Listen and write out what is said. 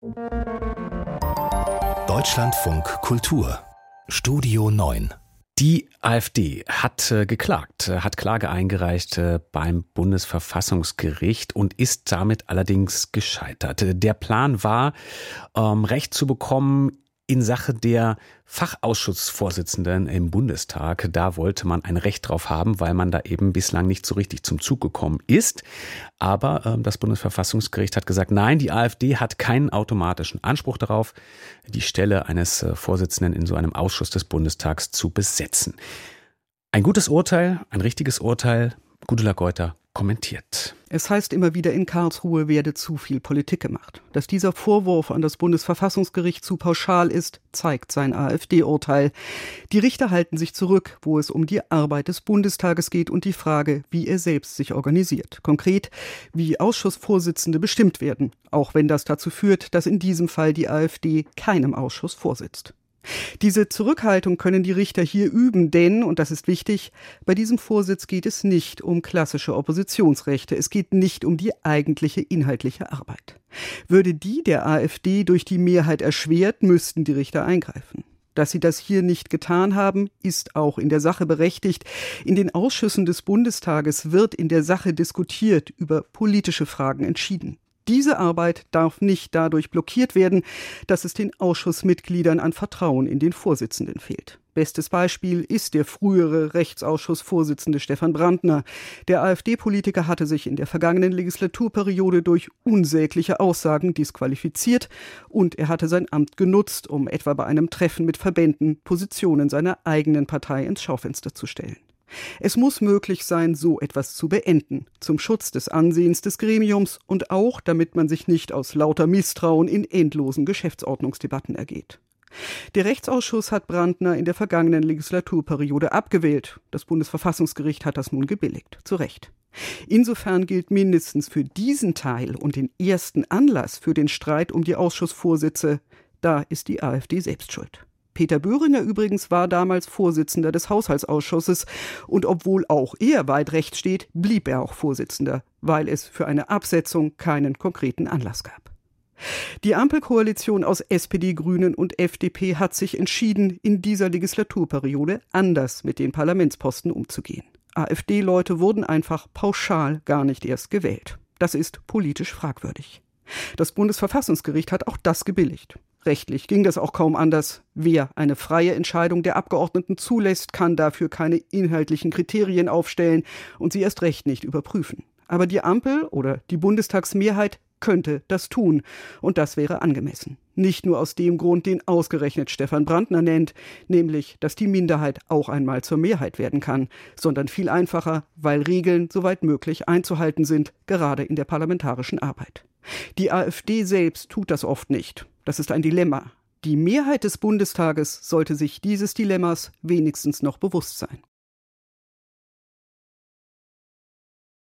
Deutschlandfunk Kultur Studio 9. Die AfD hat geklagt, hat Klage eingereicht beim Bundesverfassungsgericht und ist damit allerdings gescheitert. Der Plan war, Recht zu bekommen in Sache der Fachausschussvorsitzenden im Bundestag. Da wollte man ein Recht drauf haben, weil man da eben bislang nicht so richtig zum Zug gekommen ist. Aber das Bundesverfassungsgericht hat gesagt, nein, die AfD hat keinen automatischen Anspruch darauf, die Stelle eines Vorsitzenden in so einem Ausschuss des Bundestags zu besetzen. Ein gutes Urteil, ein richtiges Urteil. Gudula Geuter kommentiert. Es heißt immer wieder, in Karlsruhe werde zu viel Politik gemacht. Dass dieser Vorwurf an das Bundesverfassungsgericht zu pauschal ist, zeigt sein AfD-Urteil. Die Richter halten sich zurück, wo es um die Arbeit des Bundestages geht und die Frage, wie er selbst sich organisiert. Konkret, wie Ausschussvorsitzende bestimmt werden, auch wenn das dazu führt, dass in diesem Fall die AfD keinem Ausschuss vorsitzt. Diese Zurückhaltung können die Richter hier üben, denn, und das ist wichtig, bei diesem Vorsitz geht es nicht um klassische Oppositionsrechte, es geht nicht um die eigentliche inhaltliche Arbeit. Würde die der AfD durch die Mehrheit erschwert, müssten die Richter eingreifen. Dass sie das hier nicht getan haben, ist auch in der Sache berechtigt. In den Ausschüssen des Bundestages wird in der Sache diskutiert, über politische Fragen entschieden. Diese Arbeit darf nicht dadurch blockiert werden, dass es den Ausschussmitgliedern an Vertrauen in den Vorsitzenden fehlt. Bestes Beispiel ist der frühere Rechtsausschussvorsitzende Stefan Brandner. Der AfD-Politiker hatte sich in der vergangenen Legislaturperiode durch unsägliche Aussagen disqualifiziert und er hatte sein Amt genutzt, um etwa bei einem Treffen mit Verbänden Positionen seiner eigenen Partei ins Schaufenster zu stellen. Es muss möglich sein, so etwas zu beenden, zum Schutz des Ansehens des Gremiums und auch, damit man sich nicht aus lauter Misstrauen in endlosen Geschäftsordnungsdebatten ergeht. Der Rechtsausschuss hat Brandner in der vergangenen Legislaturperiode abgewählt. Das Bundesverfassungsgericht hat das nun gebilligt, zu Recht. Insofern gilt mindestens für diesen Teil und den ersten Anlass für den Streit um die Ausschussvorsitze, da ist die AfD selbst schuld. Peter Böhringer übrigens war damals Vorsitzender des Haushaltsausschusses und obwohl auch er weit rechts steht, blieb er auch Vorsitzender, weil es für eine Absetzung keinen konkreten Anlass gab. Die Ampelkoalition aus SPD, Grünen und FDP hat sich entschieden, in dieser Legislaturperiode anders mit den Parlamentsposten umzugehen. AfD-Leute wurden einfach pauschal gar nicht erst gewählt. Das ist politisch fragwürdig. Das Bundesverfassungsgericht hat auch das gebilligt. Rechtlich ging das auch kaum anders. Wer eine freie Entscheidung der Abgeordneten zulässt, kann dafür keine inhaltlichen Kriterien aufstellen und sie erst recht nicht überprüfen. Aber die Ampel oder die Bundestagsmehrheit könnte das tun und das wäre angemessen. Nicht nur aus dem Grund, den ausgerechnet Stefan Brandner nennt, nämlich, dass die Minderheit auch einmal zur Mehrheit werden kann, sondern viel einfacher, weil Regeln soweit möglich einzuhalten sind, gerade in der parlamentarischen Arbeit. Die AfD selbst tut das oft nicht. Das ist ein Dilemma. Die Mehrheit des Bundestages sollte sich dieses Dilemmas wenigstens noch bewusst sein.